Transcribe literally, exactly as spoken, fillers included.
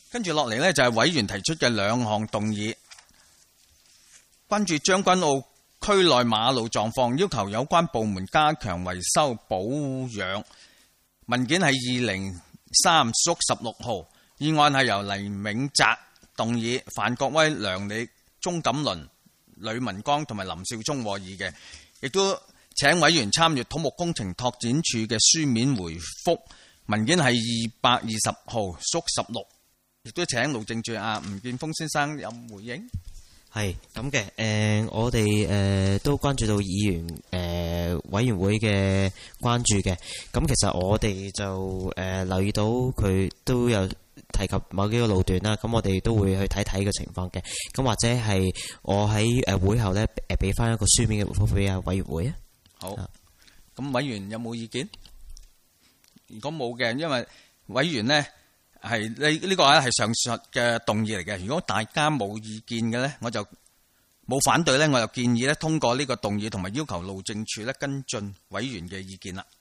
跟住落嚟呢，就係委員提出嘅兩項動議，關注將軍澳區內馬路狀況，要求有關部門加強維修保養。文件係二零三屬十六號，議案係由黎銘澤動議，范國威、梁理、鍾錦麟、呂文剛同埋林少忠和議嘅，亦都請委員參閱土木工程拓展處嘅書面回覆。文件係二百二十號屬十六，亦都請路政處啊吳建峰先生有回應。 係咁嘅，誒、呃，我哋誒、呃、都關注到議員誒、呃、委員會嘅關注嘅。咁其實我哋就誒、呃、留意到佢都有提及某幾個路段啦。咁我哋都會去睇睇個情況嘅。咁或者係我喺誒會後咧誒俾翻一個書面嘅回覆俾啊委員會啊。 好，咁委員有冇意見？如果冇嘅，因為委員呢。係呢呢個咧係上述嘅動議嚟嘅。如果大家冇意見嘅咧，我就冇反對咧，我就建議咧通過呢個動議，同埋要求路政署咧跟進委員嘅意見啦。